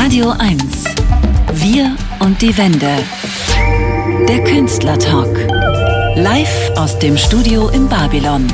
Radio 1. Wir und die Wende. Der Künstlertalk. Live aus dem Studio im Babylon.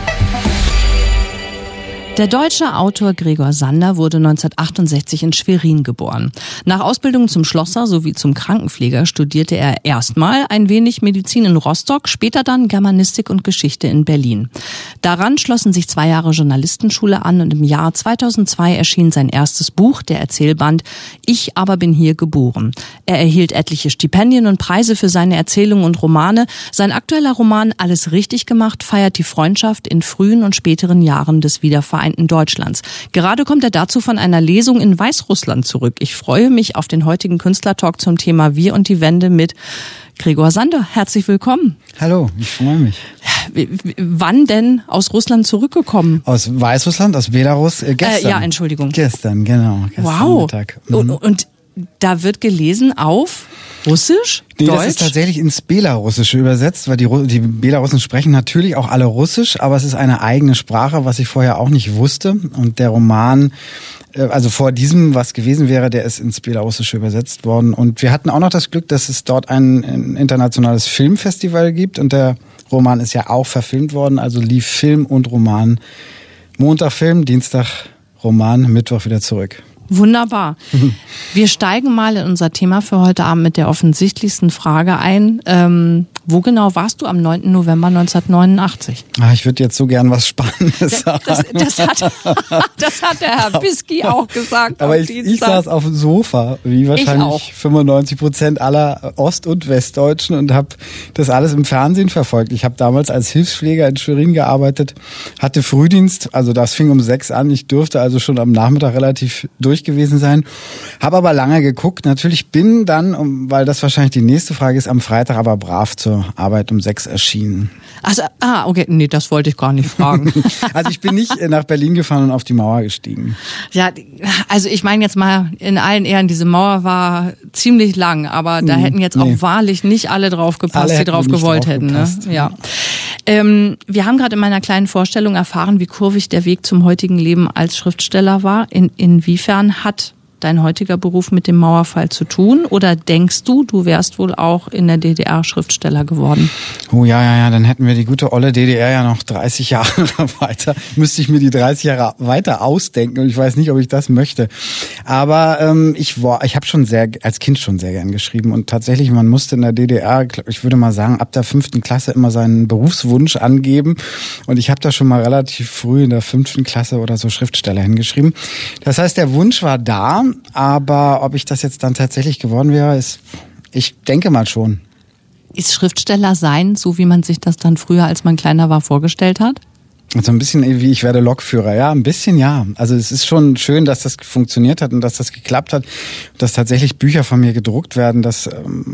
Der deutsche Autor Gregor Sander wurde 1968 in Schwerin geboren. Nach Ausbildung zum Schlosser sowie zum Krankenpfleger studierte er erstmal ein wenig Medizin in Rostock, später dann Germanistik und Geschichte in Berlin. Daran schlossen sich 2 Jahre Journalistenschule an und im Jahr 2002 erschien sein erstes Buch, der Erzählband Ich aber bin hier geboren. Er erhielt etliche Stipendien und Preise für seine Erzählungen und Romane. Sein aktueller Roman Alles richtig gemacht feiert die Freundschaft in frühen und späteren Jahren des Wiedervereinten Deutschlands. Gerade kommt er dazu von einer Lesung in Weißrussland zurück. Ich freue mich auf den heutigen Künstlertalk zum Thema Wir und die Wende mit Gregor Sander. Herzlich willkommen. Hallo, ich freue mich. Wann denn aus Russland zurückgekommen? Aus Weißrussland, aus Belarus, gestern. Ja, Entschuldigung. Gestern, genau. Gestern wow. Mittag. Und da wird gelesen auf Russisch? Nee, Deutsch? Das ist tatsächlich ins Belarussische übersetzt, weil die Belarussen sprechen natürlich auch alle Russisch, aber es ist eine eigene Sprache, was ich vorher auch nicht wusste. Und der Roman, also vor diesem, was gewesen wäre, der ist ins Belarussische übersetzt worden. Und wir hatten auch noch das Glück, dass es dort ein internationales Filmfestival gibt. Und der Roman ist ja auch verfilmt worden, also lief Film und Roman. Montag Film, Dienstag Roman, Mittwoch wieder zurück. Wunderbar. Wir steigen mal in unser Thema für heute Abend mit der offensichtlichsten Frage ein. Wo genau warst du am 9. November 1989? Ich würde jetzt so gern was Spannendes sagen. Das hat der Herr Bisky auch gesagt. Aber ich saß auf dem Sofa, wie wahrscheinlich 95% aller Ost- und Westdeutschen, und habe das alles im Fernsehen verfolgt. Ich habe damals als Hilfspfleger in Schwerin gearbeitet, hatte Frühdienst, also das fing um 6 an. Ich durfte also schon am Nachmittag relativ durch gewesen sein, habe aber lange geguckt. Natürlich bin dann, weil das wahrscheinlich die nächste Frage ist, am Freitag aber brav zur Arbeit um 6 erschienen. Also, okay, nee, das wollte ich gar nicht fragen. Also ich bin nicht nach Berlin gefahren und auf die Mauer gestiegen. Ja, also ich meine jetzt mal in allen Ehren, diese Mauer war ziemlich lang, aber da hätten jetzt auch wahrlich nicht alle drauf gepasst, die drauf gewollt hätten. Ne? Ja. Wir haben gerade in meiner kleinen Vorstellung erfahren, wie kurvig der Weg zum heutigen Leben als Schriftsteller war. Inwiefern hat dein heutiger Beruf mit dem Mauerfall zu tun? Oder denkst du, du wärst wohl auch in der DDR Schriftsteller geworden? Oh ja, dann hätten wir die gute olle DDR ja noch 30 Jahre weiter. Müsste ich mir die 30 Jahre weiter ausdenken, und ich weiß nicht, ob ich das möchte. Aber ich habe schon als Kind schon sehr gern geschrieben, und tatsächlich, man musste in der DDR, ich würde mal sagen, ab der 5. Klasse immer seinen Berufswunsch angeben, und ich habe da schon mal relativ früh in der 5. Klasse oder so Schriftsteller hingeschrieben. Das heißt, der Wunsch war da, aber ob ich das jetzt dann tatsächlich geworden wäre, ich denke mal schon. Ist Schriftsteller sein, so wie man sich das dann früher, als man kleiner war, vorgestellt hat? So ein bisschen wie ich werde Lokführer, ja, ein bisschen ja. Also es ist schon schön, dass das funktioniert hat und dass das geklappt hat, dass tatsächlich Bücher von mir gedruckt werden. Das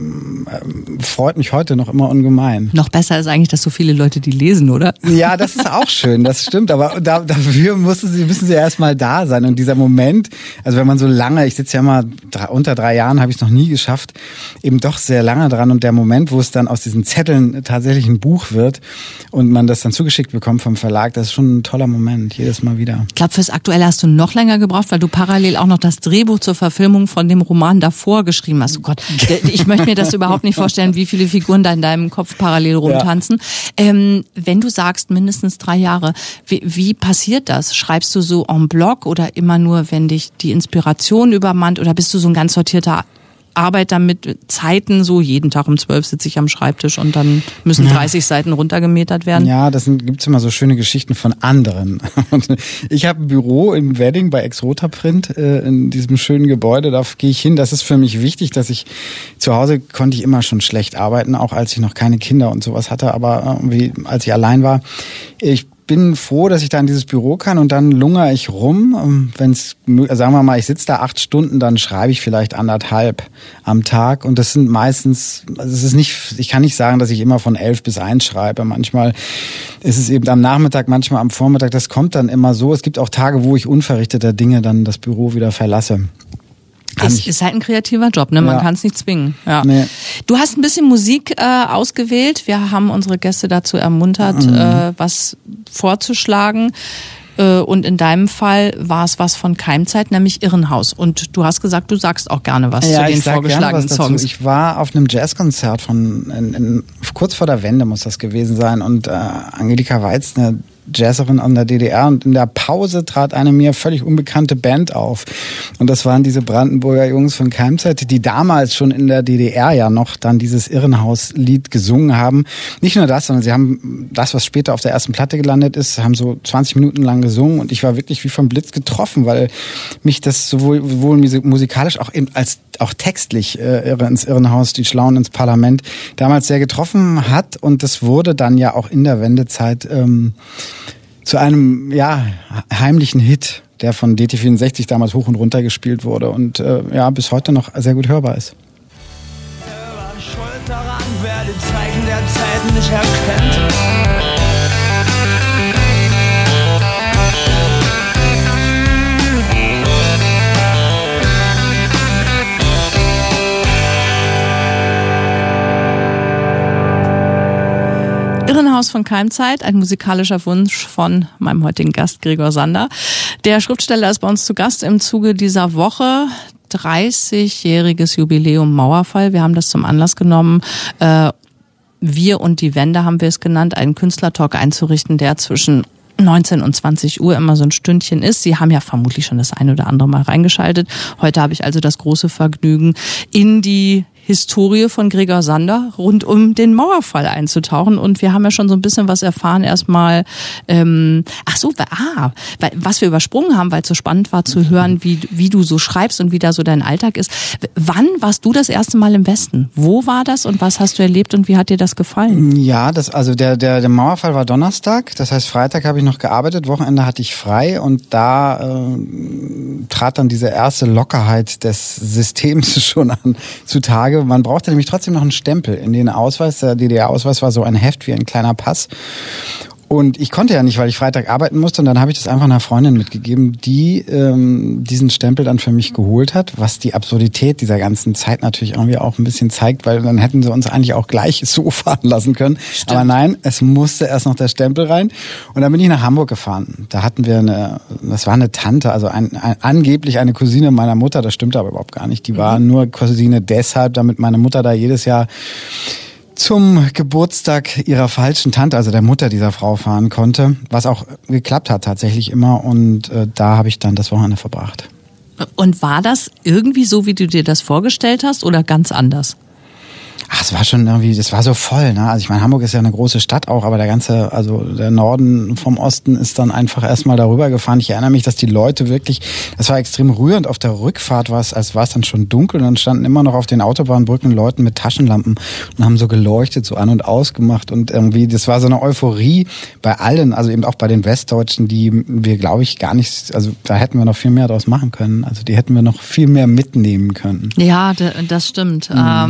freut mich heute noch immer ungemein. Noch besser ist eigentlich, dass so viele Leute die lesen, oder? Ja, das ist auch schön, das stimmt. Aber dafür müssen sie erst mal da sein. Und dieser Moment, also wenn man so lange, ich sitze ja immer unter 3 Jahren, habe ich es noch nie geschafft, eben doch sehr lange dran. Und der Moment, wo es dann aus diesen Zetteln tatsächlich ein Buch wird und man das dann zugeschickt bekommt vom Verlag, das ist schon ein toller Moment, jedes Mal wieder. Ich glaube, fürs Aktuelle hast du noch länger gebraucht, weil du parallel auch noch das Drehbuch zur Verfilmung von dem Roman davor geschrieben hast. Oh Gott, ich möchte mir das überhaupt nicht vorstellen, wie viele Figuren da in deinem Kopf parallel rumtanzen. Ja. Wenn du sagst, mindestens 3 Jahre, wie passiert das? Schreibst du so en bloc oder immer nur, wenn dich die Inspiration übermannt, oder bist du so ein ganz sortierter Arbeiter mit Zeiten, so jeden Tag um 12 sitze ich am Schreibtisch und dann müssen 30 Seiten runtergemetert werden? Ja, gibt's immer so schöne Geschichten von anderen. Ich habe ein Büro im Wedding bei Ex-Rota Print in diesem schönen Gebäude, da gehe ich hin. Das ist für mich wichtig, dass ich zu Hause konnte ich immer schon schlecht arbeiten, auch als ich noch keine Kinder und sowas hatte, aber als ich allein war. Ich bin froh, dass ich da in dieses Büro kann, und dann lungere ich rum. Sagen wir mal, ich sitze da 8 Stunden, dann schreibe ich vielleicht 1,5 am Tag, und das sind meistens, ich kann nicht sagen, dass ich immer von 11 bis 1 schreibe. Manchmal ist es eben am Nachmittag, manchmal am Vormittag, das kommt dann immer so. Es gibt auch Tage, wo ich unverrichteter Dinge dann das Büro wieder verlasse. Ist halt ein kreativer Job, ne? Man kann es nicht zwingen. Ja. Nee. Du hast ein bisschen Musik ausgewählt. Wir haben unsere Gäste dazu ermuntert, was vorzuschlagen. Und in deinem Fall war es was von Keimzeit, nämlich Irrenhaus. Und du hast gesagt, du sagst auch gerne was zu den vorgeschlagenen Songs. Ich war auf einem Jazzkonzert kurz vor der Wende muss das gewesen sein, und Angelika Weitz, eine Jazzerin an der DDR, und in der Pause trat eine mir völlig unbekannte Band auf. Und das waren diese Brandenburger Jungs von Keimzeit, die damals schon in der DDR ja noch dann dieses Irrenhaus-Lied gesungen haben. Nicht nur das, sondern sie haben das, was später auf der ersten Platte gelandet ist, haben so 20 Minuten lang gesungen, und ich war wirklich wie vom Blitz getroffen, weil mich das sowohl musikalisch auch textlich Irre ins Irrenhaus, die Schlauen ins Parlament damals sehr getroffen hat, und das wurde dann ja auch in der Wendezeit zu einem heimlichen Hit, der von DT64 damals hoch und runter gespielt wurde und bis heute noch sehr gut hörbar ist. Schuld daran, wer die Zeichen der Zeit nicht erkennt. Irrenhaus von Keimzeit, ein musikalischer Wunsch von meinem heutigen Gast Gregor Sander. Der Schriftsteller ist bei uns zu Gast im Zuge dieser Woche. 30-jähriges Jubiläum Mauerfall. Wir haben das zum Anlass genommen, Wir und die Wende haben wir es genannt, einen Künstlertalk einzurichten, der zwischen 19 und 20 Uhr immer so ein Stündchen ist. Sie haben ja vermutlich schon das ein oder andere Mal reingeschaltet. Heute habe ich also das große Vergnügen, in die Historie von Gregor Sander rund um den Mauerfall einzutauchen. Und wir haben ja schon so ein bisschen was erfahren. Erstmal, was wir übersprungen haben, weil es so spannend war zu hören, wie du so schreibst und wie da so dein Alltag ist. Wann warst du das erste Mal im Westen? Wo war das und was hast du erlebt und wie hat dir das gefallen? Ja, der Mauerfall war Donnerstag. Das heißt, Freitag habe ich noch gearbeitet, Wochenende hatte ich frei, und da trat dann diese erste Lockerheit des Systems schon an zutage. Man brauchte nämlich trotzdem noch einen Stempel in den Ausweis. Der DDR-Ausweis war so ein Heft wie ein kleiner Pass. Und ich konnte ja nicht, weil ich Freitag arbeiten musste, und dann habe ich das einfach einer Freundin mitgegeben, die diesen Stempel dann für mich geholt hat, was die Absurdität dieser ganzen Zeit natürlich irgendwie auch ein bisschen zeigt, weil dann hätten sie uns eigentlich auch gleich so fahren lassen können. Stimmt. Aber nein, es musste erst noch der Stempel rein, und dann bin ich nach Hamburg gefahren. Da hatten wir das war eine Tante, also angeblich eine Cousine meiner Mutter, das stimmte aber überhaupt gar nicht. Die war nur Cousine deshalb, damit meine Mutter da jedes Jahr zum Geburtstag ihrer falschen Tante, also der Mutter dieser Frau, fahren konnte, was auch geklappt hat tatsächlich immer, und da habe ich dann das Wochenende verbracht. Und war das irgendwie so, wie du dir das vorgestellt hast, oder ganz anders? Ach, es war schon irgendwie, das war so voll, ne? Also ich meine, Hamburg ist ja eine große Stadt auch, aber der Norden vom Osten ist dann einfach erstmal darüber gefahren. Ich erinnere mich, dass die Leute wirklich, das war extrem rührend. Auf der Rückfahrt war es dann schon dunkel, und dann standen immer noch auf den Autobahnbrücken Leute mit Taschenlampen und haben so geleuchtet, so an und aus gemacht, und irgendwie, das war so eine Euphorie bei allen, also eben auch bei den Westdeutschen, die wir, glaube ich, gar nicht, also da hätten wir noch viel mehr draus machen können. Also die hätten wir noch viel mehr mitnehmen können. Ja, das stimmt.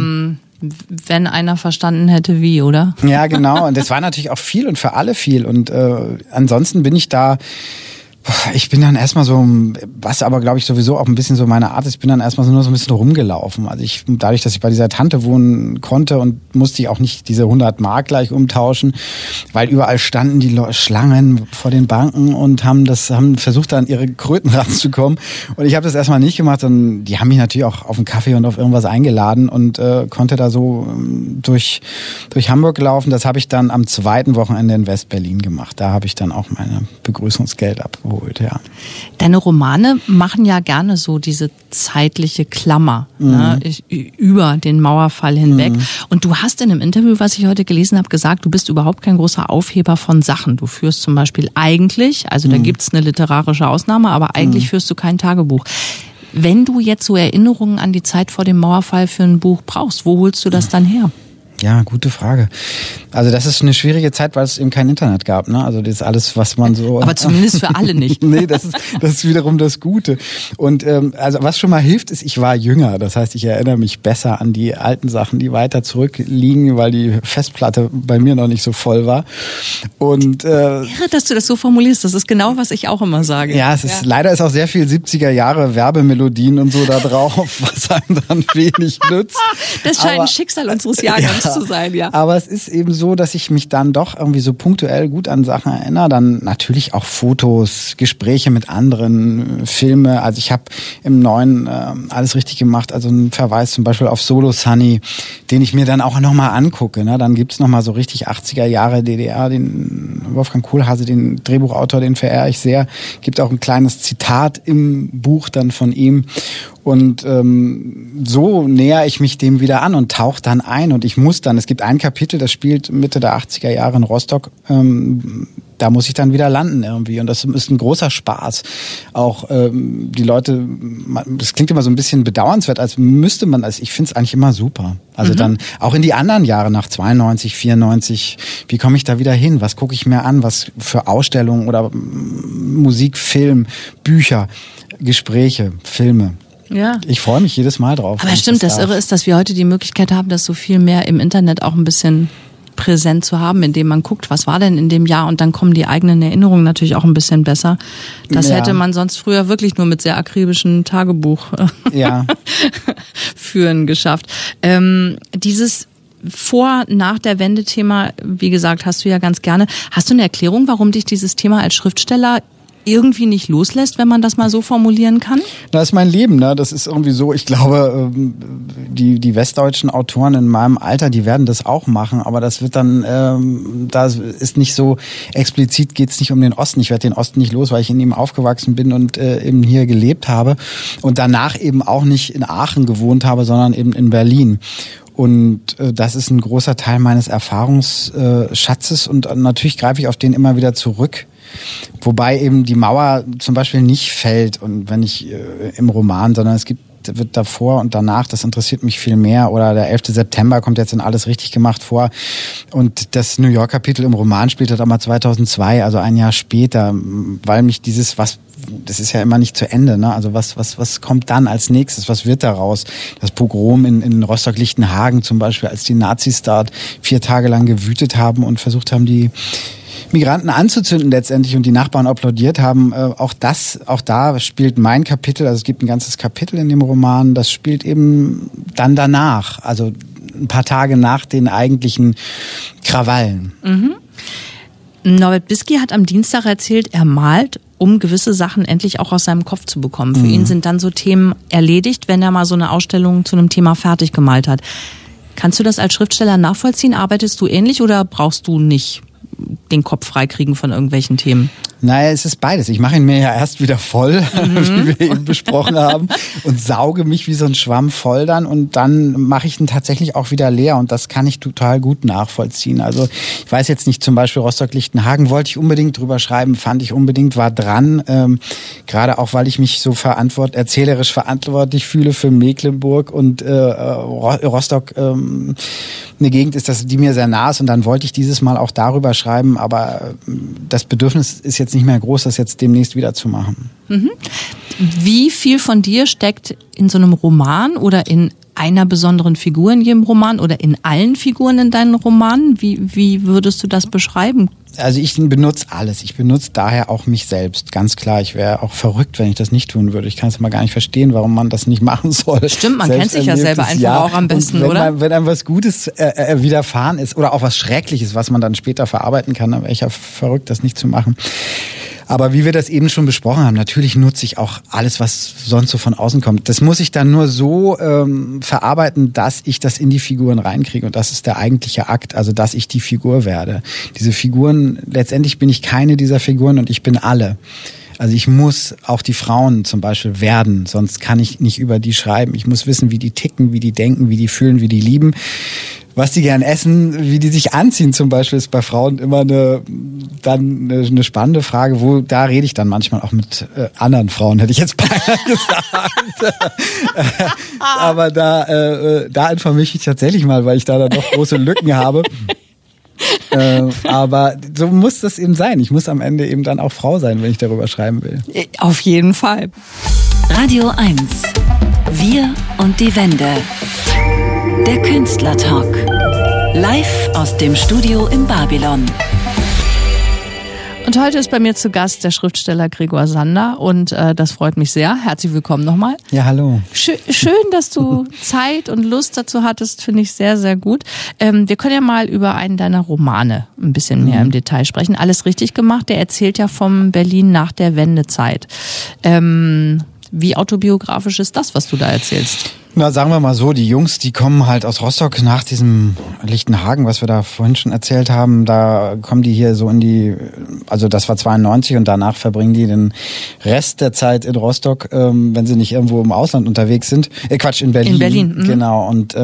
Wenn einer verstanden hätte, wie, oder? Ja, genau. Und das war natürlich auch viel und für alle viel. Und ansonsten bin ich da, ich bin dann erstmal so, was aber glaube ich sowieso auch ein bisschen so meine Art ist, ich bin dann erstmal nur so ein bisschen rumgelaufen. Also dadurch, dass ich bei dieser Tante wohnen konnte, und musste ich auch nicht diese 100 Mark gleich umtauschen, weil überall standen die Schlangen vor den Banken und haben versucht, da an ihre Kröten ranzukommen. Und ich habe das erstmal nicht gemacht, und die haben mich natürlich auch auf einen Kaffee und auf irgendwas eingeladen, und konnte da so durch Hamburg laufen. Das habe ich dann am zweiten Wochenende in West-Berlin gemacht. Da habe ich dann auch meine Begrüßungsgeld abgeholt. Ja. Deine Romane machen ja gerne so diese zeitliche Klammer über den Mauerfall hinweg. Und du hast in einem Interview, was ich heute gelesen habe, gesagt, du bist überhaupt kein großer Aufheber von Sachen. Du führst zum Beispiel eigentlich, also da gibt's eine literarische Ausnahme, aber eigentlich führst du kein Tagebuch. Wenn du jetzt so Erinnerungen an die Zeit vor dem Mauerfall für ein Buch brauchst, wo holst du das dann her? Ja, gute Frage. Also das ist eine schwierige Zeit, weil es eben kein Internet gab, ne? Also das ist alles, was man so... Aber zumindest für alle nicht. Nee, das ist wiederum das Gute. Und also was schon mal hilft, ist, ich war jünger. Das heißt, ich erinnere mich besser an die alten Sachen, die weiter zurückliegen, weil die Festplatte bei mir noch nicht so voll war. Und irre, dass du das so formulierst. Das ist genau, was ich auch immer sage. Ja, leider ist auch sehr viel 70er Jahre Werbemelodien und so da drauf, was einem dann wenig nützt. Das scheint ein Schicksal unseres Jahrgangs zu sein, ja. Aber es ist eben so, dass ich mich dann doch irgendwie so punktuell gut an Sachen erinnere. Dann natürlich auch Fotos, Gespräche mit anderen, Filme. Also ich habe im Neuen alles richtig gemacht. Also ein Verweis zum Beispiel auf Solo Sunny, den ich mir dann auch nochmal angucke. Ne? Dann gibt's nochmal so richtig 80er Jahre DDR, den Wolfgang Kohlhase, den Drehbuchautor, den verehre ich sehr. Gibt auch ein kleines Zitat im Buch dann von ihm. Und so näher ich mich dem wieder an und tauche dann ein. Und ich muss dann, es gibt ein Kapitel, das spielt Mitte der 80er Jahre in Rostock, da muss ich dann wieder landen irgendwie. Und das ist ein großer Spaß. Auch die Leute, das klingt immer so ein bisschen bedauernswert, als müsste man, also ich finde es eigentlich immer super. Also dann auch in die anderen Jahre nach 92, 94, wie komme ich da wieder hin? Was gucke ich mir an? Was für Ausstellungen oder Musik, Film, Bücher, Gespräche, Filme. Ja. Ich freue mich jedes Mal drauf. Aber stimmt, das Irre ist, dass wir heute die Möglichkeit haben, das so viel mehr im Internet auch ein bisschen präsent zu haben, indem man guckt, was war denn in dem Jahr, und dann kommen die eigenen Erinnerungen natürlich auch ein bisschen besser. Das hätte man sonst früher wirklich nur mit sehr akribischen Tagebuch führen geschafft. Dieses nach der Wende-Thema, wie gesagt, hast du ja ganz gerne. Hast du eine Erklärung, warum dich dieses Thema als Schriftsteller irgendwie nicht loslässt, wenn man das mal so formulieren kann? Das ist mein Leben, ne? Das ist irgendwie so, ich glaube, die westdeutschen Autoren in meinem Alter, die werden das auch machen, aber das wird dann, da ist nicht so explizit, geht's nicht um den Osten. Ich werde den Osten nicht los, weil ich in ihm aufgewachsen bin und eben hier gelebt habe und danach eben auch nicht in Aachen gewohnt habe, sondern eben in Berlin. Und das ist ein großer Teil meines Erfahrungsschatzes und natürlich greife ich auf den immer wieder zurück. Wobei eben die Mauer zum Beispiel nicht fällt und wenn ich im Roman, sondern wird davor und danach, das interessiert mich viel mehr. Oder der 11. September kommt jetzt in Alles richtig gemacht vor. Und das New York Kapitel im Roman spielt dann aber 2002, also ein Jahr später, weil mich das ist ja immer nicht zu Ende, ne? Also was kommt dann als nächstes? Was wird daraus? Das Pogrom in Rostock-Lichtenhagen zum Beispiel, als die Nazis dort 4 Tage lang gewütet haben und versucht haben, die Migranten anzuzünden letztendlich und die Nachbarn applaudiert haben. Auch da spielt mein Kapitel, also es gibt ein ganzes Kapitel in dem Roman, das spielt eben dann danach, also ein paar Tage nach den eigentlichen Krawallen. Norbert Bisky hat am Dienstag erzählt, er malt, um gewisse Sachen endlich auch aus seinem Kopf zu bekommen. Für ihn sind dann so Themen erledigt, wenn er mal so eine Ausstellung zu einem Thema fertig gemalt hat. Kannst du das als Schriftsteller nachvollziehen? Arbeitest du ähnlich oder brauchst du nicht den Kopf freikriegen von irgendwelchen Themen? Naja, es ist beides. Ich mache ihn mir ja erst wieder voll, wie wir eben besprochen haben, und sauge mich wie so ein Schwamm voll dann und dann mache ich ihn tatsächlich auch wieder leer und das kann ich total gut nachvollziehen. Also ich weiß jetzt nicht, zum Beispiel Rostock-Lichtenhagen wollte ich unbedingt drüber schreiben, fand ich unbedingt, war dran, gerade auch, weil ich mich so erzählerisch verantwortlich fühle für Mecklenburg und Rostock eine Gegend ist, die mir sehr nah ist und dann wollte ich dieses Mal auch darüber schreiben, aber das Bedürfnis ist jetzt nicht mehr groß, das jetzt demnächst wieder zu machen. Wie viel von dir steckt in so einem Roman oder in einer besonderen Figur in jedem Roman oder in allen Figuren in deinen Romanen? Wie würdest du das beschreiben? Also ich benutze alles. Ich benutze daher auch mich selbst. Ganz klar, ich wäre auch verrückt, wenn ich das nicht tun würde. Ich kann es immer gar nicht verstehen, warum man das nicht machen soll. Stimmt, man kennt sich ja selber einfach auch am besten, oder? Wenn einem was Gutes widerfahren ist oder auch was Schreckliches, was man dann später verarbeiten kann, dann wäre ich ja verrückt, das nicht zu machen. Aber wie wir das eben schon besprochen haben, natürlich nutze ich auch alles, was sonst so von außen kommt. Das muss ich dann nur so verarbeiten, dass ich das in die Figuren reinkriege. Und das ist der eigentliche Akt, also dass ich die Figur werde. Diese Figuren, letztendlich bin ich keine dieser Figuren und ich bin alle. Also ich muss auch die Frauen zum Beispiel werden, sonst kann ich nicht über die schreiben. Ich muss wissen, wie die ticken, wie die denken, wie die fühlen, wie die lieben. Was die gern essen, wie die sich anziehen zum Beispiel, ist bei Frauen immer eine spannende Frage, da rede ich dann manchmal auch mit anderen Frauen, hätte ich jetzt beinahe gesagt. Aber da informiere ich mich tatsächlich mal, weil ich da dann doch große Lücken habe. Aber so muss das eben sein. Ich muss am Ende eben dann auch Frau sein, wenn ich darüber schreiben will. Auf jeden Fall. Radio 1. Wir und die Wende. Der Künstlertalk. Live aus dem Studio im Babylon. Und heute ist bei mir zu Gast der Schriftsteller Gregor Sander und das freut mich sehr. Herzlich willkommen nochmal. Ja, hallo. Schön, dass du Zeit und Lust dazu hattest, finde ich sehr, sehr gut. Wir können ja mal über einen deiner Romane ein bisschen mehr im Detail sprechen. Alles richtig gemacht, der erzählt ja vom Berlin nach der Wendezeit. Wie autobiografisch ist das, was du da erzählst? Na, sagen wir mal so, die Jungs, die kommen halt aus Rostock nach diesem Lichtenhagen, was wir da vorhin schon erzählt haben. Da kommen die hier so also das war 92 und danach verbringen die den Rest der Zeit in Rostock, wenn sie nicht irgendwo im Ausland unterwegs sind. In Berlin. In Berlin. Genau. Und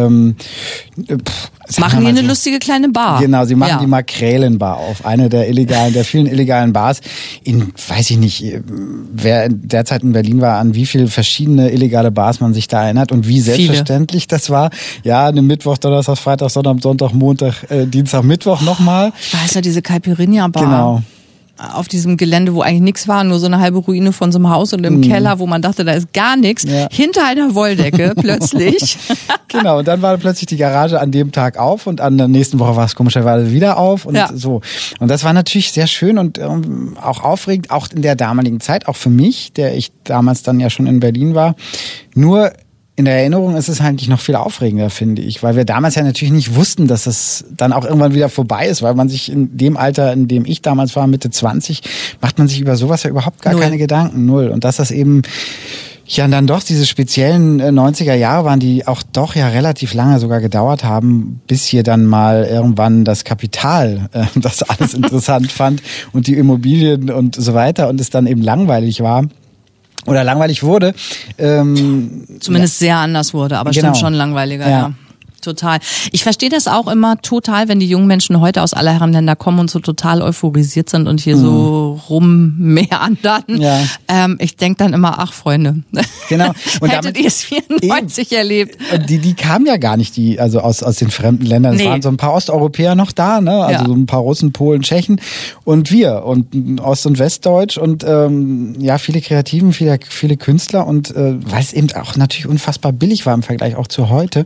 machen die eine lustige kleine Bar. Genau, sie machen die Makrälenbar auf, eine der vielen illegalen Bars. Weiß ich nicht, wer derzeit in Berlin war, an wie viele verschiedene illegale Bars man sich da erinnert und wie selbstverständlich das war. Ja, eine Mittwoch, Donnerstag, Freitag, Sonntag, Montag, Dienstag, Mittwoch nochmal. Ich weiß ja, diese Caipirinha-Bar. Genau. Auf diesem Gelände, wo eigentlich nichts war, nur so eine halbe Ruine von so einem Haus und im Keller, wo man dachte, da ist gar nichts, hinter einer Wolldecke plötzlich. Genau, und dann war plötzlich die Garage an dem Tag auf und an der nächsten Woche war es komischerweise wieder auf und so. Und das war natürlich sehr schön und auch aufregend, auch in der damaligen Zeit, auch für mich, der ich damals dann ja schon in Berlin war. Nur in der Erinnerung ist es eigentlich noch viel aufregender, finde ich, weil wir damals ja natürlich nicht wussten, dass es dann auch irgendwann wieder vorbei ist, weil man sich in dem Alter, in dem ich damals war, Mitte 20, macht man sich über sowas ja überhaupt gar keine Gedanken, null. Und dass das eben ja dann doch diese speziellen 90er Jahre waren, die auch doch ja relativ lange sogar gedauert haben, bis hier dann mal irgendwann das Kapital das alles interessant fand und die Immobilien und so weiter und es dann eben langweilig war. Oder langweilig wurde. Zumindest sehr anders wurde, aber stimmt schon langweiliger, ja. Total. Ich verstehe das auch immer total, wenn die jungen Menschen heute aus aller Herren Länder kommen und so total euphorisiert sind und hier so rummeandern. Ja. Ich denke dann immer, ach Freunde, genau. Und hättet ihr es 94 erlebt. Und die kamen ja gar nicht, also aus den fremden Ländern. Es waren so ein paar Osteuropäer noch da, ne? Also so ein paar Russen, Polen, Tschechen und wir und Ost- und Westdeutsch und viele Kreativen, viele Künstler und weil es eben auch natürlich unfassbar billig war im Vergleich auch zu heute.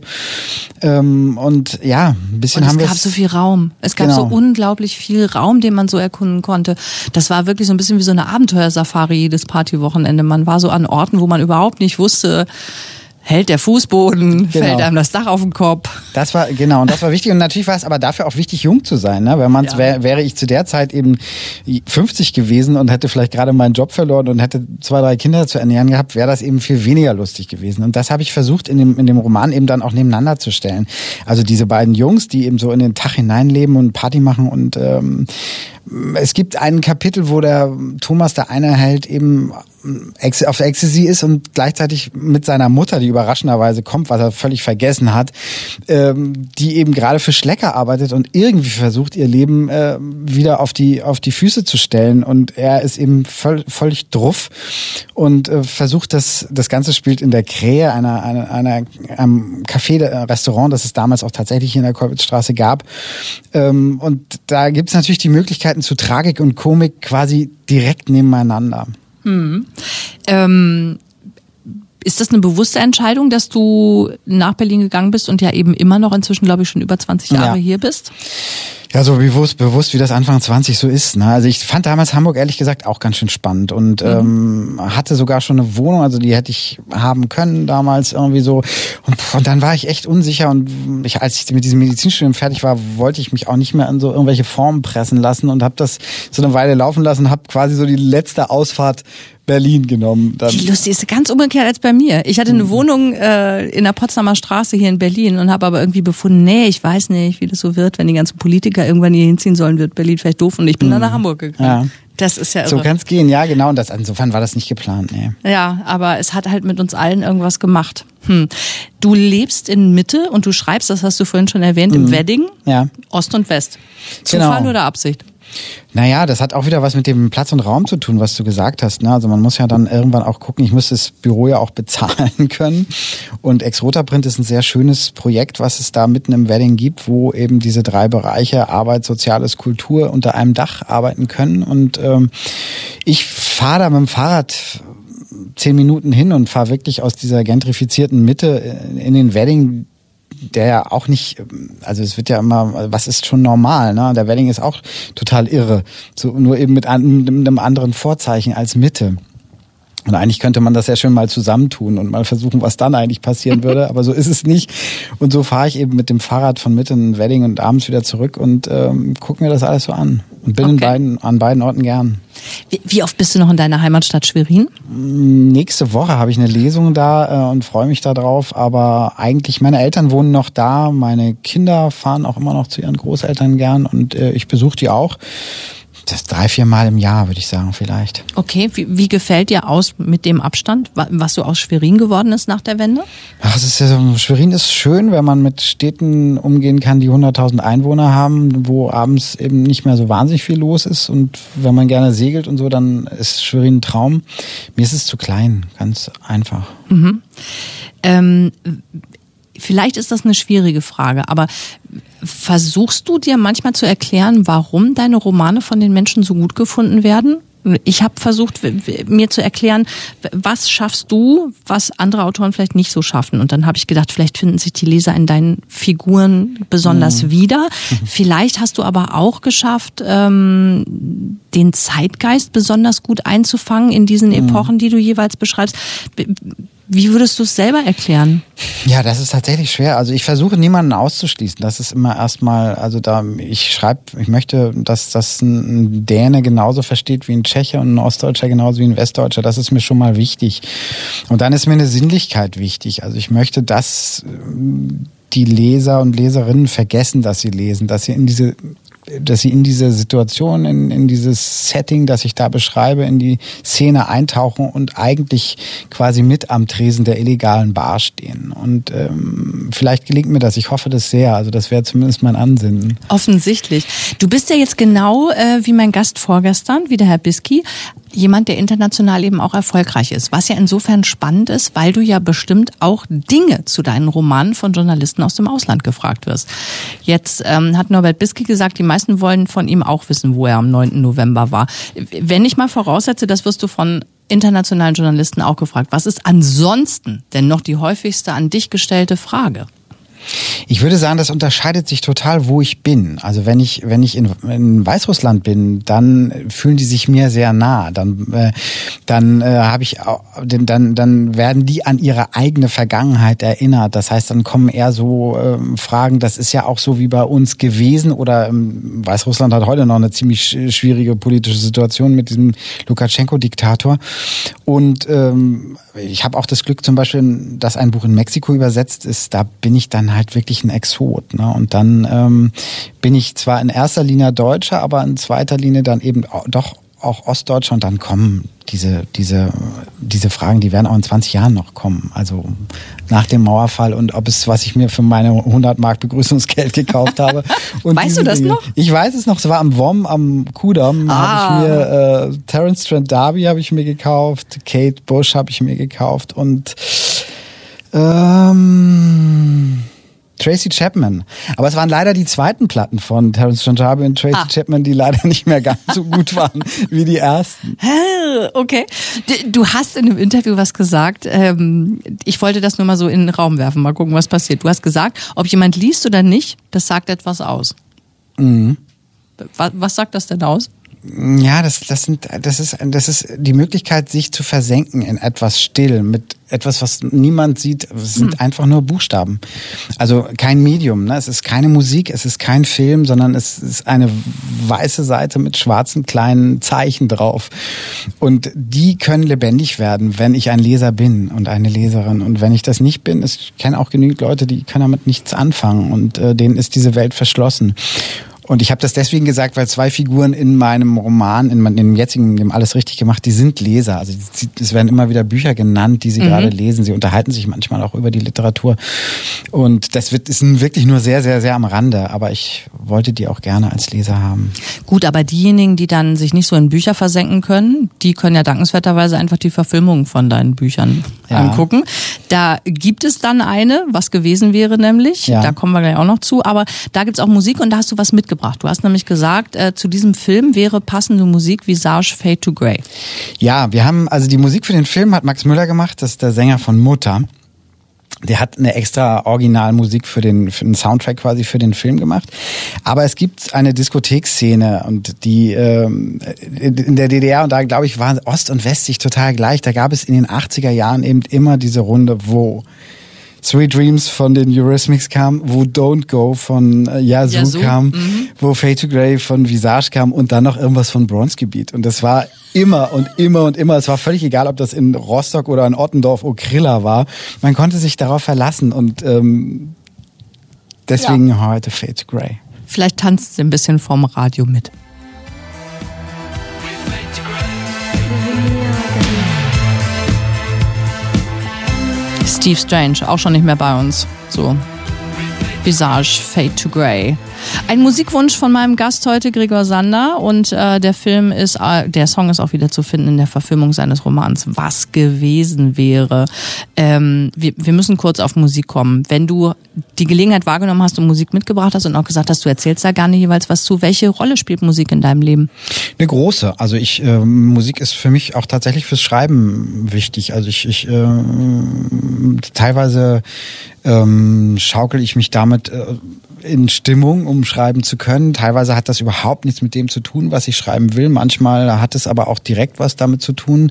Und ja, ein bisschen haben wir es gab so viel Raum. Es gab so unglaublich viel Raum, den man so erkunden konnte. Das war wirklich so ein bisschen wie so eine Abenteuersafari jedes Partywochenende. Man war so an Orten, wo man überhaupt nicht wusste, hält der Fußboden, fällt einem das Dach auf den Kopf. Das war, und das war wichtig. Und natürlich war es aber dafür auch wichtig, jung zu sein. Ne? Wenn man wäre ich zu der Zeit eben 50 gewesen und hätte vielleicht gerade meinen Job verloren und hätte 2, 3 Kinder zu ernähren gehabt, wäre das eben viel weniger lustig gewesen. Und das habe ich versucht, in dem Roman eben dann auch nebeneinander zu stellen. Also diese beiden Jungs, die eben so in den Tag hineinleben und Party machen und es gibt ein Kapitel, wo der Thomas, der eine Held, eben auf Ecstasy ist und gleichzeitig mit seiner Mutter, die überraschenderweise kommt, was er völlig vergessen hat, die eben gerade für Schlecker arbeitet und irgendwie versucht, ihr Leben wieder auf die Füße zu stellen. Und er ist eben völlig druff und versucht, das Ganze spielt in der Krähe, einem Café, Restaurant, das es damals auch tatsächlich hier in der Kolwitzstraße gab. Und da gibt es natürlich die Möglichkeiten zu Tragik und Komik quasi direkt nebeneinander. Ist das eine bewusste Entscheidung, dass du nach Berlin gegangen bist und ja eben immer noch inzwischen, glaube ich, schon über 20 Jahre hier bist? Ja, so bewusst, wie das Anfang 20 so ist. Ne? Also ich fand damals Hamburg ehrlich gesagt auch ganz schön spannend und hatte sogar schon eine Wohnung, also die hätte ich haben können damals irgendwie so. Und dann war ich echt unsicher und als ich mit diesem Medizinstudium fertig war, wollte ich mich auch nicht mehr an so irgendwelche Formen pressen lassen und habe das so eine Weile laufen lassen, habe quasi so die letzte Ausfahrt Berlin genommen. Dann. Die lustig ist ganz umgekehrt als bei mir. Ich hatte eine Wohnung in der Potsdamer Straße hier in Berlin und habe aber irgendwie befunden, ich weiß nicht, wie das so wird, wenn die ganzen Politiker irgendwann hier hinziehen sollen, wird Berlin vielleicht doof und ich bin dann nach Hamburg gegangen. Ja. Das ist ja irre. So kann es gehen, ja genau. Und insofern war das nicht geplant. Nee. Ja, aber es hat halt mit uns allen irgendwas gemacht. Du lebst in Mitte und du schreibst, das hast du vorhin schon erwähnt, im Wedding, Ost und West. Zufall oder Absicht? Naja, das hat auch wieder was mit dem Platz und Raum zu tun, was du gesagt hast. Ne? Also man muss ja dann irgendwann auch gucken, ich muss das Büro ja auch bezahlen können. Und Ex-Rota-Print ist ein sehr schönes Projekt, was es da mitten im Wedding gibt, wo eben diese 3 Bereiche Arbeit, Soziales, Kultur unter einem Dach arbeiten können. Und ich fahre da mit dem Fahrrad 10 Minuten hin und fahre wirklich aus dieser gentrifizierten Mitte in den Wedding, der ja auch nicht, also es wird ja immer, was ist schon normal, ne? Der Wedding ist auch total irre, so nur eben mit einem anderen Vorzeichen als Mitte. Und eigentlich könnte man das ja schön mal zusammentun und mal versuchen, was dann eigentlich passieren würde. Aber so ist es nicht. Und so fahre ich eben mit dem Fahrrad von Mitte in Wedding und abends wieder zurück und gucke mir das alles so an. Und bin an beiden Orten gern. Wie oft bist du noch in deiner Heimatstadt Schwerin? Nächste Woche habe ich eine Lesung da und freue mich da drauf. Aber eigentlich, meine Eltern wohnen noch da. Meine Kinder fahren auch immer noch zu ihren Großeltern gern. Und ich besuche die auch. Das 3-4 Mal im Jahr, würde ich sagen, vielleicht. Okay, wie gefällt dir aus mit dem Abstand, was so aus Schwerin geworden ist nach der Wende? Ach, es ist ja so, Schwerin ist schön, wenn man mit Städten umgehen kann, die 100.000 Einwohner haben, wo abends eben nicht mehr so wahnsinnig viel los ist. Und wenn man gerne segelt und so, dann ist Schwerin ein Traum. Mir ist es zu klein, ganz einfach. Mhm. Vielleicht ist das eine schwierige Frage, aber versuchst du dir manchmal zu erklären, warum deine Romane von den Menschen so gut gefunden werden? Ich habe versucht, mir zu erklären, was schaffst du, was andere Autoren vielleicht nicht so schaffen. Und dann habe ich gedacht, vielleicht finden sich die Leser in deinen Figuren besonders wieder. Vielleicht hast du aber auch geschafft, den Zeitgeist besonders gut einzufangen in diesen Epochen, die du jeweils beschreibst. Wie würdest du es selber erklären? Ja, das ist tatsächlich schwer. Also ich versuche niemanden auszuschließen. Das ist immer erstmal, also ich möchte, dass das ein Däne genauso versteht wie ein Tscheche und ein Ostdeutscher genauso wie ein Westdeutscher. Das ist mir schon mal wichtig. Und dann ist mir eine Sinnlichkeit wichtig. Also ich möchte, dass die Leser und Leserinnen vergessen, dass sie lesen, dass sie in diese Situation, in dieses Setting, das ich da beschreibe, in die Szene eintauchen und eigentlich quasi mit am Tresen der illegalen Bar stehen. Und vielleicht gelingt mir das. Ich hoffe das sehr. Also das wäre zumindest mein Ansinnen. Offensichtlich. Du bist ja jetzt genau wie mein Gast vorgestern, wie der Herr Bisky, jemand, der international eben auch erfolgreich ist. Was ja insofern spannend ist, weil du ja bestimmt auch Dinge zu deinen Romanen von Journalisten aus dem Ausland gefragt wirst. Jetzt hat Norbert Bisky gesagt, die meisten wollen von ihm auch wissen, wo er am 9. November war. Wenn ich mal voraussetze, das wirst du von internationalen Journalisten auch gefragt. Was ist ansonsten denn noch die häufigste an dich gestellte Frage? Ich würde sagen, das unterscheidet sich total, wo ich bin. Also wenn ich in Weißrussland bin, dann fühlen die sich mir sehr nah. Dann werden die an ihre eigene Vergangenheit erinnert. Das heißt, dann kommen eher so Fragen. Das ist ja auch so wie bei uns gewesen. Oder Weißrussland hat heute noch eine ziemlich schwierige politische Situation mit diesem Lukaschenko-Diktator. Und ich habe auch das Glück, zum Beispiel, dass ein Buch in Mexiko übersetzt ist. Da bin ich dann halt wirklich ein Exot, ne? Und dann bin ich zwar in erster Linie Deutscher, aber in zweiter Linie dann eben doch auch Ostdeutscher. Und dann kommen diese Fragen, die werden auch in 20 Jahren noch kommen. Also nach dem Mauerfall und was ich mir für meine 100 Mark Begrüßungsgeld gekauft habe. Und weißt du das noch? Ich weiß es noch. Es war am WOM, am Kudamm. Habe ich mir Terence Trent D'Arby habe ich mir gekauft, Kate Bush habe ich mir gekauft und Tracy Chapman. Aber es waren leider die zweiten Platten von Terence Trent D'Arby und Tracy Chapman, die leider nicht mehr ganz so gut waren wie die ersten. Okay. Du hast in einem Interview was gesagt. Ich wollte das nur mal so in den Raum werfen. Mal gucken, was passiert. Du hast gesagt, ob jemand liest oder nicht, das sagt etwas aus. Mhm. Was sagt das denn aus? Ja, das ist die Möglichkeit, sich zu versenken in etwas still, mit etwas, was niemand sieht. Es sind einfach nur Buchstaben. Also kein Medium, ne? Es ist keine Musik, es ist kein Film, sondern es ist eine weiße Seite mit schwarzen kleinen Zeichen drauf. Und die können lebendig werden, wenn ich ein Leser bin und eine Leserin. Und wenn ich das nicht bin, ich kenne auch genügend Leute, die können damit nichts anfangen und denen ist diese Welt verschlossen. Und ich habe das deswegen gesagt, weil 2 Figuren in meinem Roman, in dem jetzigen, dem Alles richtig gemacht, die sind Leser. Also es werden immer wieder Bücher genannt, die sie gerade lesen. Sie unterhalten sich manchmal auch über die Literatur. Und das ist wirklich nur sehr, sehr, sehr am Rande. Aber ich wollte die auch gerne als Leser haben. Gut, aber diejenigen, die dann sich nicht so in Bücher versenken können, die können ja dankenswerterweise einfach die Verfilmungen von deinen Büchern angucken. Da gibt es dann eine, was gewesen wäre nämlich. Da kommen wir gleich auch noch zu. Aber da gibt's auch Musik und da hast du was mitgebracht. Du hast nämlich gesagt, zu diesem Film wäre passende Musik Visage Fade to Grey. Ja, wir haben, also die Musik für den Film hat Max Müller gemacht, das ist der Sänger von Mutter. Der hat eine extra Originalmusik für den Soundtrack quasi für den Film gemacht. Aber es gibt eine Diskothekszene und die in der DDR, und da glaube ich waren Ost und West sich total gleich. Da gab es in den 80er Jahren eben immer diese Runde, wo Sweet Dreams von den Eurythmics kam, wo Don't Go von Yazoo kam, wo Fade to Grey von Visage kam und dann noch irgendwas von Bronski Beat. Und das war immer und immer und immer. Es war völlig egal, ob das in Rostock oder in Ottendorf Okrilla war. Man konnte sich darauf verlassen und deswegen heute Fade to Grey. Vielleicht tanzt sie ein bisschen vorm Radio mit. Steve Strange, auch schon nicht mehr bei uns. So, Visage, Fade to Grey. Ein Musikwunsch von meinem Gast heute, Gregor Sander. Und der Song ist auch wieder zu finden in der Verfilmung seines Romans Was gewesen wäre. Wir müssen kurz auf Musik kommen. Wenn du die Gelegenheit wahrgenommen hast und Musik mitgebracht hast und auch gesagt hast, du erzählst da gerne jeweils was zu, welche Rolle spielt Musik in deinem Leben? Eine große. Also Musik ist für mich auch tatsächlich fürs Schreiben wichtig. Also ich teilweise schaukel ich mich damit in Stimmung, um schreiben zu können. Teilweise hat das überhaupt nichts mit dem zu tun, was ich schreiben will. Manchmal hat es aber auch direkt was damit zu tun.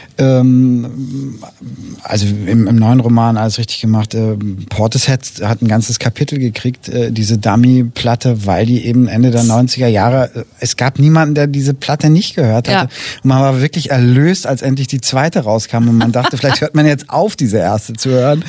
Also im neuen Roman Alles richtig gemacht. Portishead hat ein ganzes Kapitel gekriegt, diese Dummy-Platte, weil die eben Ende der 90er Jahre, es gab niemanden, der diese Platte nicht gehört hatte. Ja. Und man war wirklich erlöst, als endlich die zweite rauskam und man dachte, vielleicht hört man jetzt auf, diese erste zu hören.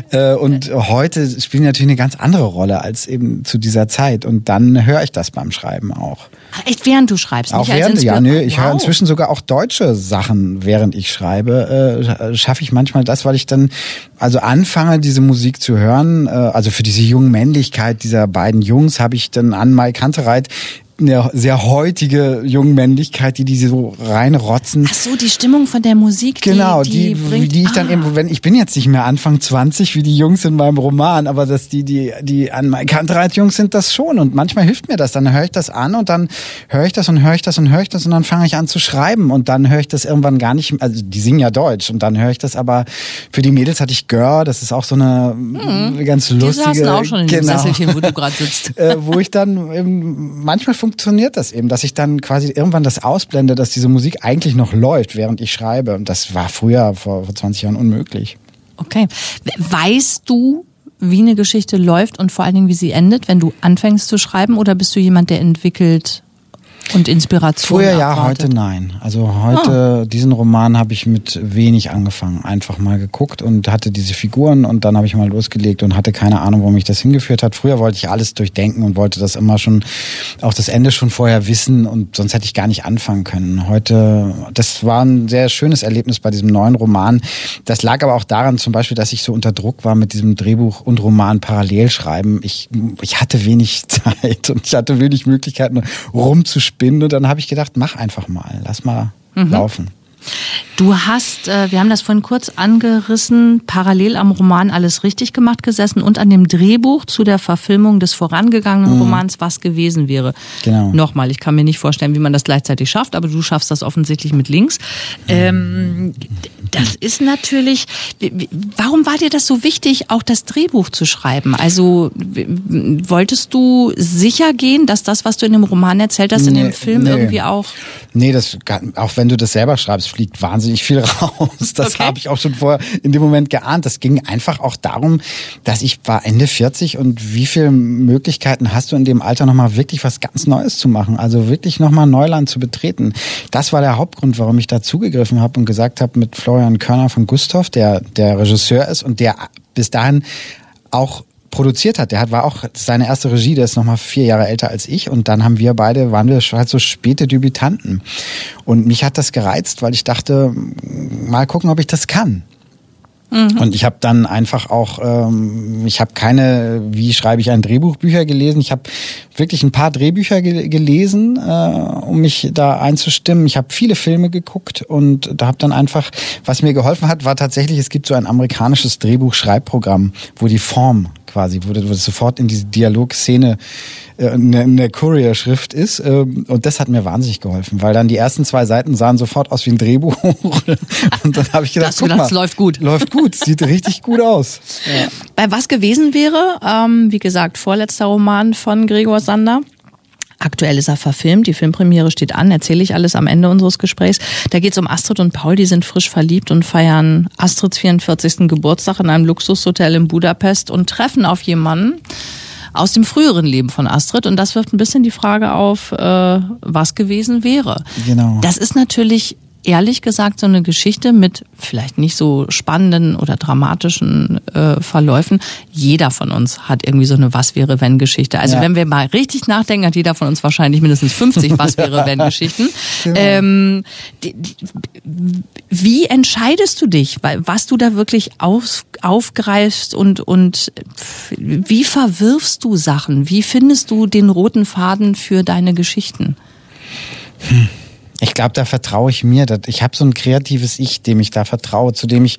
Und heute spielen natürlich eine ganz andere Rolle als eben zu dieser Zeit. Und dann höre ich das beim Schreiben auch. Echt, während du schreibst? Auch nicht während, als ja, nö. Ich höre inzwischen sogar auch deutsche Sachen, während ich schreibe. Schaffe ich manchmal das, weil ich dann also anfange, diese Musik zu hören. Also für diese junge Männlichkeit dieser beiden Jungs habe ich dann an Mike Kantereit eine sehr heutige Jungmännlichkeit, die so reinrotzen. Ach so, die Stimmung von der Musik, genau, die ich dann eben, ich bin jetzt nicht mehr Anfang 20 wie die Jungs in meinem Roman, aber dass die an Mike Kantereit Jungs sind das schon und manchmal hilft mir das, dann höre ich das an und dann höre ich das und höre ich das und höre ich das und dann fange ich an zu schreiben und dann höre ich das irgendwann gar nicht, also die singen ja Deutsch und dann höre ich das, aber für die Mädels hatte ich Gör, das ist auch so eine ganz lustige. Die saßen auch schon in dem Sesselchen, wo du gerade sitzt. Wo ich dann eben, manchmal funktioniert das eben, dass ich dann quasi irgendwann das ausblende, dass diese Musik eigentlich noch läuft, während ich schreibe. Und das war früher, vor 20 Jahren, unmöglich. Okay. Weißt du, wie eine Geschichte läuft und vor allen Dingen, wie sie endet, wenn du anfängst zu schreiben? Oder bist du jemand, der entwickelt und Inspiration Früher ja, heute nein. Also heute, diesen Roman habe ich mit wenig angefangen. Einfach mal geguckt und hatte diese Figuren und dann habe ich mal losgelegt und hatte keine Ahnung, wo mich das hingeführt hat. Früher wollte ich alles durchdenken und wollte das immer schon, auch das Ende schon vorher wissen und sonst hätte ich gar nicht anfangen können. Heute, das war ein sehr schönes Erlebnis bei diesem neuen Roman. Das lag aber auch daran zum Beispiel, dass ich so unter Druck war mit diesem Drehbuch und Roman parallel schreiben. Ich hatte wenig Zeit und ich hatte wenig Möglichkeiten rumzuspielen. Und dann habe ich gedacht, mach einfach mal, lass mal laufen. Du hast, wir haben das vorhin kurz angerissen, parallel am Roman Alles richtig gemacht gesessen und an dem Drehbuch zu der Verfilmung des vorangegangenen Romans Was gewesen wäre. Genau. Nochmal, ich kann mir nicht vorstellen, wie man das gleichzeitig schafft, aber du schaffst das offensichtlich mit links. Das ist natürlich, warum war dir das so wichtig, auch das Drehbuch zu schreiben? Also wolltest du sicher gehen, dass das, was du in dem Roman erzählt hast, in dem Film irgendwie auch... Nee, auch wenn du das selber schreibst, fliegt wahnsinnig viel raus. Das habe ich auch schon vorher in dem Moment geahnt. Das ging einfach auch darum, dass ich war Ende 40 und wie viele Möglichkeiten hast du in dem Alter nochmal wirklich was ganz Neues zu machen? Also wirklich nochmal Neuland zu betreten. Das war der Hauptgrund, warum ich da zugegriffen habe und gesagt habe mit Florian Körner von Gustav, der Regisseur ist und der bis dahin auch produziert hat. War auch seine erste Regie, der ist nochmal 4 Jahre älter als ich und dann waren wir halt so späte Debütanten. Und mich hat das gereizt, weil ich dachte, mal gucken, ob ich das kann. Und ich habe dann einfach auch, ich habe keine, wie schreibe ich ein Drehbuch, Bücher gelesen. Ich habe wirklich ein paar Drehbücher gelesen, um mich da einzustimmen. Ich habe viele Filme geguckt und da habe dann einfach, was mir geholfen hat, war tatsächlich, es gibt so ein amerikanisches Drehbuchschreibprogramm, wo die Form quasi, wo das sofort in diese Dialogszene in der Courier-Schrift ist. Und das hat mir wahnsinnig geholfen, weil dann die ersten 2 Seiten sahen sofort aus wie ein Drehbuch. Und dann habe ich gedacht, guck mal, das läuft gut. Läuft gut, sieht richtig gut aus. Ja. Bei Was gewesen wäre, wie gesagt, vorletzter Roman von Gregor Sander. Aktuell ist er verfilmt, die Filmpremiere steht an, erzähle ich alles am Ende unseres Gesprächs. Da geht es um Astrid und Paul, die sind frisch verliebt und feiern Astrids 44. Geburtstag in einem Luxushotel in Budapest und treffen auf jemanden aus dem früheren Leben von Astrid. Und das wirft ein bisschen die Frage auf, was gewesen wäre. Genau. Das ist natürlich ehrlich gesagt so eine Geschichte mit vielleicht nicht so spannenden oder dramatischen Verläufen. Jeder von uns hat irgendwie so eine Was-wäre-wenn-Geschichte. Also wenn wir mal richtig nachdenken, hat jeder von uns wahrscheinlich mindestens 50 Was-wäre-wenn-Geschichten. Genau. Wie entscheidest du dich, was du da wirklich aufgreifst und wie verwirfst du Sachen? Wie findest du den roten Faden für deine Geschichten? Ich glaube, da vertraue ich mir. Ich habe so ein kreatives Ich, dem ich da vertraue, zu dem ich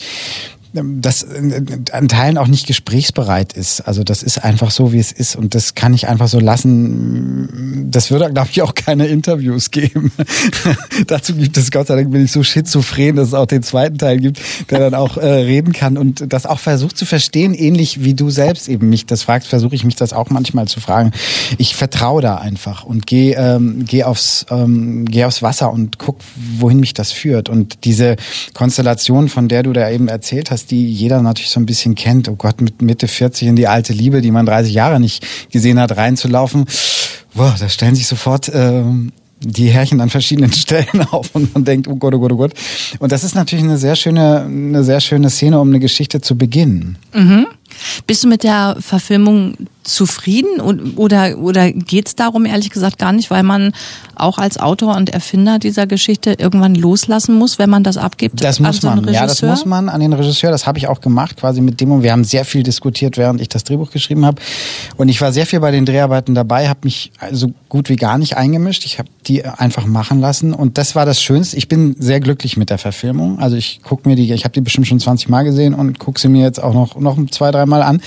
das an Teilen auch nicht gesprächsbereit ist. Also das ist einfach so, wie es ist und das kann ich einfach so lassen. Das würde, glaube ich, auch keine Interviews geben. Dazu gibt es, Gott sei Dank, bin ich so schizophren, dass es auch den zweiten Teil gibt, der dann auch reden kann und das auch versucht zu verstehen, ähnlich wie du selbst eben mich das fragst, versuche ich mich das auch manchmal zu fragen. Ich vertraue da einfach und geh aufs Wasser und guck, wohin mich das führt. Und diese Konstellation, von der du da eben erzählt hast, die jeder natürlich so ein bisschen kennt. Oh Gott, mit Mitte 40 in die alte Liebe, die man 30 Jahre nicht gesehen hat, reinzulaufen. Boah, da stellen sich sofort die Härchen an verschiedenen Stellen auf und man denkt, oh Gott, oh Gott, oh Gott. Und das ist natürlich eine sehr schöne Szene, um eine Geschichte zu beginnen. Mhm. Bist du mit der Verfilmung zufrieden oder geht's darum, ehrlich gesagt, gar nicht, weil man auch als Autor und Erfinder dieser Geschichte irgendwann loslassen muss, wenn man das abgibt? Das muss man, ja, das muss man an den Regisseur. Das habe ich auch gemacht, quasi mit dem. Und wir haben sehr viel diskutiert, während ich das Drehbuch geschrieben habe. Und ich war sehr viel bei den Dreharbeiten dabei, habe mich so gut wie gar nicht eingemischt. Ich habe die einfach machen lassen. Und das war das Schönste. Ich bin sehr glücklich mit der Verfilmung. Also ich habe die bestimmt schon 20 Mal gesehen und gucke sie mir jetzt auch noch 2-3 Mal an.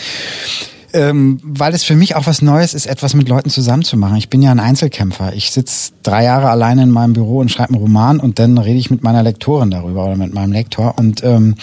Weil es für mich auch was Neues ist, etwas mit Leuten zusammen zu machen. Ich bin ja ein Einzelkämpfer. Ich sitze 3 Jahre alleine in meinem Büro und schreibe einen Roman und dann rede ich mit meiner Lektorin darüber oder mit meinem Lektor. Und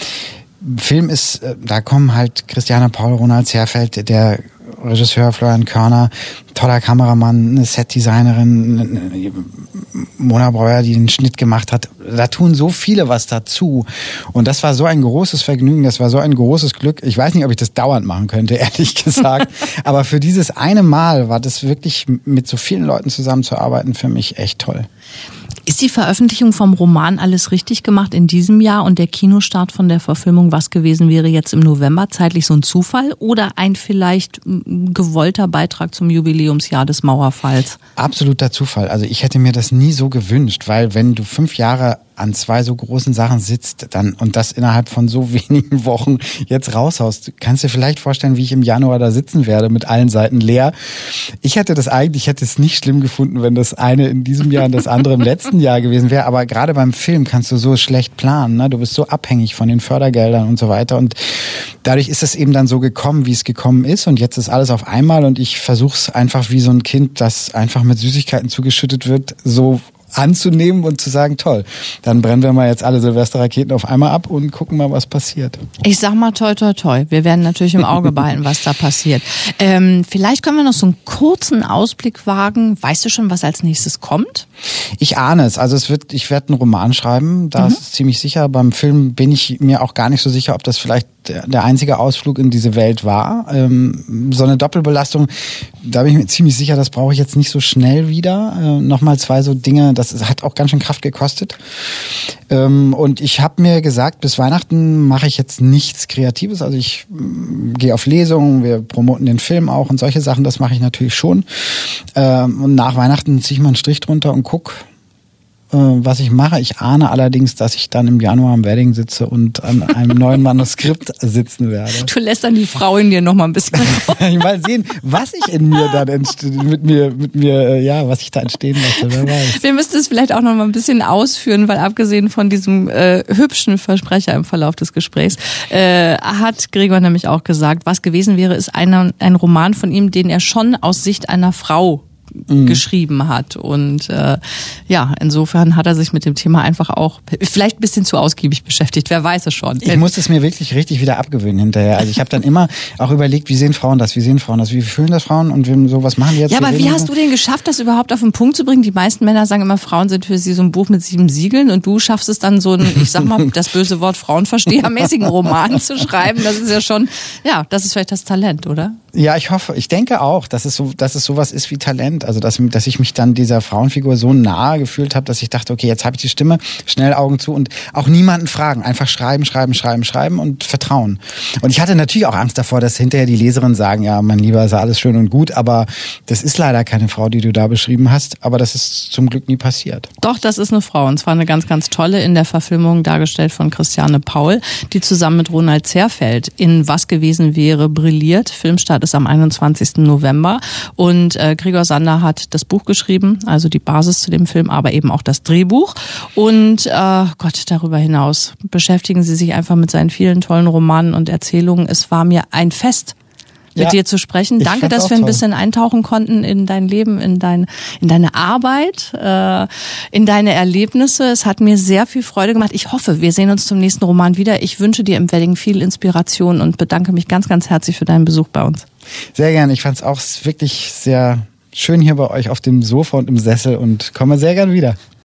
Film ist, da kommen halt Christiane Paul, Ronald Zerfeld, der Regisseur Florian Körner, toller Kameramann, eine Setdesignerin, Mona Breuer, die den Schnitt gemacht hat. Da tun so viele was dazu. Und das war so ein großes Vergnügen, das war so ein großes Glück. Ich weiß nicht, ob ich das dauernd machen könnte, ehrlich gesagt. Aber für dieses eine Mal war das wirklich, mit so vielen Leuten zusammenzuarbeiten, für mich echt toll. Ist die Veröffentlichung vom Roman Alles richtig gemacht in diesem Jahr und der Kinostart von der Verfilmung Was gewesen wäre jetzt im November zeitlich so ein Zufall oder ein vielleicht gewollter Beitrag zum Jubiläumsjahr des Mauerfalls? Absoluter Zufall. Also ich hätte mir das nie so gewünscht, weil wenn du 5 Jahre an 2 so großen Sachen sitzt dann und das innerhalb von so wenigen Wochen jetzt raushaust, kannst du dir vielleicht vorstellen, wie ich im Januar da sitzen werde mit allen Seiten leer. Ich hätte es nicht schlimm gefunden, wenn das eine in diesem Jahr und das andere im letzten Jahr gewesen wäre, aber gerade beim Film kannst du so schlecht planen, ne? Du bist so abhängig von den Fördergeldern und so weiter und dadurch ist es eben dann so gekommen, wie es gekommen ist und jetzt ist alles auf einmal und ich versuche es einfach wie so ein Kind, das einfach mit Süßigkeiten zugeschüttet wird, so anzunehmen und zu sagen, toll, dann brennen wir mal jetzt alle Silvesterraketen auf einmal ab und gucken mal, was passiert. Ich sag mal toi, toi, toi. Wir werden natürlich im Auge behalten, was da passiert. Vielleicht können wir noch so einen kurzen Ausblick wagen. Weißt du schon, was als nächstes kommt? Ich ahne es. Also ich werde einen Roman schreiben, das ist ziemlich sicher. Beim Film bin ich mir auch gar nicht so sicher, ob das vielleicht der einzige Ausflug in diese Welt war. So eine Doppelbelastung, da bin ich mir ziemlich sicher, das brauche ich jetzt nicht so schnell wieder. Nochmal 2 so Dinge, das hat auch ganz schön Kraft gekostet. Und ich habe mir gesagt, bis Weihnachten mache ich jetzt nichts Kreatives. Also ich gehe auf Lesungen, wir promoten den Film auch und solche Sachen, das mache ich natürlich schon. Und nach Weihnachten ziehe ich mal einen Strich drunter und guck, was ich mache. Ich ahne allerdings, dass ich dann im Januar am Wedding sitze und an einem neuen Manuskript sitzen werde. Du lässt dann die Frau in dir noch mal ein bisschen Mal sehen, was ich in mir dann was ich da entstehen lasse, wer weiß. Wir müssten es vielleicht auch noch mal ein bisschen ausführen, weil abgesehen von diesem hübschen Versprecher im Verlauf des Gesprächs hat Gregor nämlich auch gesagt, was gewesen wäre, ist ein Roman von ihm, den er schon aus Sicht einer Frau geschrieben hat. Und insofern hat er sich mit dem Thema einfach auch vielleicht ein bisschen zu ausgiebig beschäftigt. Wer weiß es schon. Ich musste es mir wirklich richtig wieder abgewöhnen hinterher. Also ich habe dann immer auch überlegt, wie sehen Frauen das? Wie fühlen das Frauen? Und was machen die jetzt? Ja, aber wie hast du denn geschafft, das überhaupt auf den Punkt zu bringen? Die meisten Männer sagen immer, Frauen sind für sie so ein Buch mit 7 Siegeln und du schaffst es dann so ein, ich sag mal, das böse Wort frauenverstehermäßigen Roman zu schreiben. Das ist ja schon, das ist vielleicht das Talent, oder? Ja, ich denke auch, dass es sowas ist wie Talent. Also dass ich mich dann dieser Frauenfigur so nahe gefühlt habe, dass ich dachte, okay, jetzt habe ich die Stimme, schnell Augen zu und auch niemanden fragen. Einfach schreiben und vertrauen. Und ich hatte natürlich auch Angst davor, dass hinterher die Leserinnen sagen, ja, mein Lieber, ist ja alles schön und gut, aber das ist leider keine Frau, die du da beschrieben hast. Aber das ist zum Glück nie passiert. Doch, das ist eine Frau. Und zwar eine ganz, ganz tolle, in der Verfilmung dargestellt von Christiane Paul, die zusammen mit Ronald Zerfeld in Was gewesen wäre brilliert. Filmstart ist am 21. November. Und Gregor Sander hat das Buch geschrieben, also die Basis zu dem Film, aber eben auch das Drehbuch. Und darüber hinaus beschäftigen Sie sich einfach mit seinen vielen tollen Romanen und Erzählungen. Es war mir ein Fest, mit dir zu sprechen. Danke, dass wir ein bisschen eintauchen konnten in dein Leben, in deine Arbeit, in deine Erlebnisse. Es hat mir sehr viel Freude gemacht. Ich hoffe, wir sehen uns zum nächsten Roman wieder. Ich wünsche dir im Wedding viel Inspiration und bedanke mich ganz, ganz herzlich für deinen Besuch bei uns. Sehr gerne. Ich fand es auch wirklich sehr schön hier bei euch auf dem Sofa und im Sessel und komme sehr gern wieder.